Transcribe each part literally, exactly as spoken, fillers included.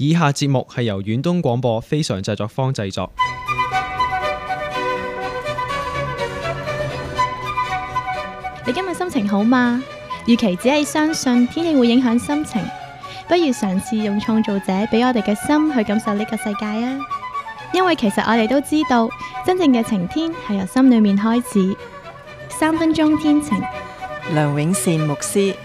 以下節目係由遠東廣播非常製作坊製作。 你今日心情好嗎？與其只係相信天氣會影響心情，不如嘗試用創造者俾我哋嘅心去感受呢個世界啊！因為其實我哋都知道，真正嘅晴天係由心裏面開始。三分鐘天晴， 梁永善牧師。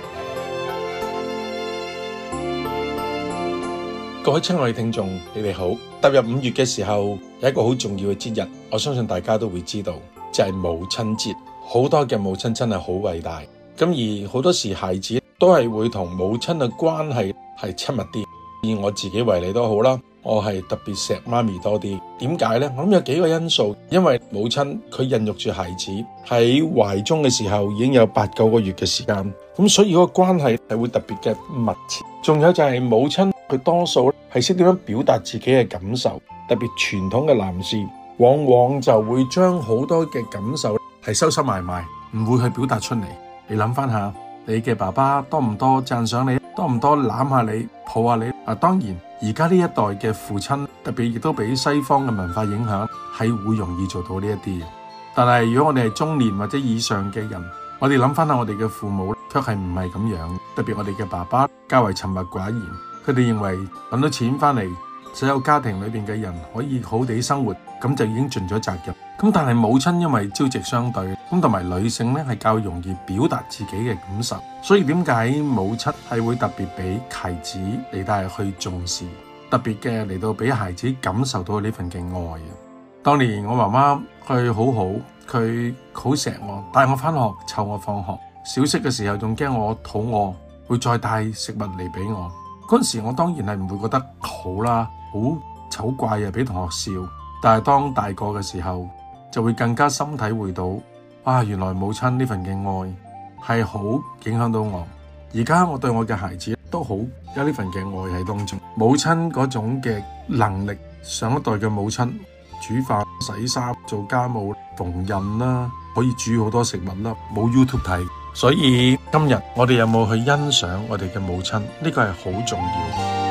各位親愛嘅聽眾，你哋好。踏入五月嘅時候，有一個好重要嘅節日，我相信大家都會知道，就係母親節。好多嘅母親真係好偉大，咁而好多時孩子都係會同母親嘅關係係親密啲。以我自己為例都好啦，我係特別錫媽咪多啲。點解呢？我諗有幾個因素，因為母親佢孕育住孩子喺懷中嘅時候已經有八九個月嘅時間，咁所以嗰個關係係會特別嘅密切。仲有就係母親佢多數係識點樣表達自己嘅感受，特別傳統嘅男士往往就會將好多嘅感受係收收埋埋，唔會去表達出嚟。你諗翻下，你嘅爸爸多唔多讚賞你，多唔多攬下你，抱下你？啊，當然而家呢一代嘅父親，特別亦都俾西方嘅文化影響，係會容易做到呢一啲。但係如果我哋係中年或者以上嘅人，我哋諗翻下我哋嘅父母，卻係唔係咁樣。特別我哋嘅爸爸較為沉默寡言，佢哋認為揾到錢翻嚟，所有家庭裏邊嘅人可以好地生活，咁就已經盡咗責任。咁但係母親因為朝夕相對，咁同埋女性咧係較容易表達自己嘅感受，所以點解母親係會特別俾孩子嚟到去重視，特別嘅嚟到俾孩子感受到呢份嘅愛啊！當年我媽媽佢好好，佢好錫我，帶我翻學，湊我放學，小息嘅時候仲驚我肚餓，會再帶食物嚟俾我。嗰陣時我當然係唔會覺得好啦，好醜怪啊，俾同學笑。但係當大個嘅時候，就會更加深體會到，啊，原來母親呢份嘅愛係好影響到我。而家我對我嘅孩子都好有呢份嘅愛喺當中。母親嗰種嘅能力，上一代嘅母親煮飯、洗衫、做家務、縫紉啦，可以煮好多食物啦，冇 YouTube 睇。所以今日我哋有冇去欣賞我哋嘅母親？呢個係好重要。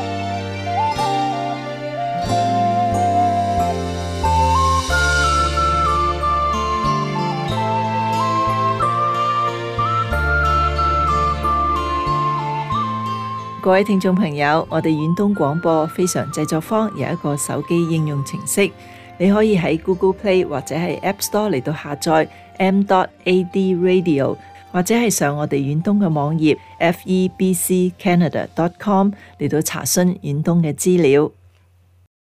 各位聽眾朋友，我哋遠東廣播非常製作坊有一個手機應用程式，你可以喺 Google Play 或者係 App Store 嚟到下載 m dot a d radio， 或者係上我哋遠東嘅網頁 f e b c canada dot com 嚟到查詢遠東嘅資料。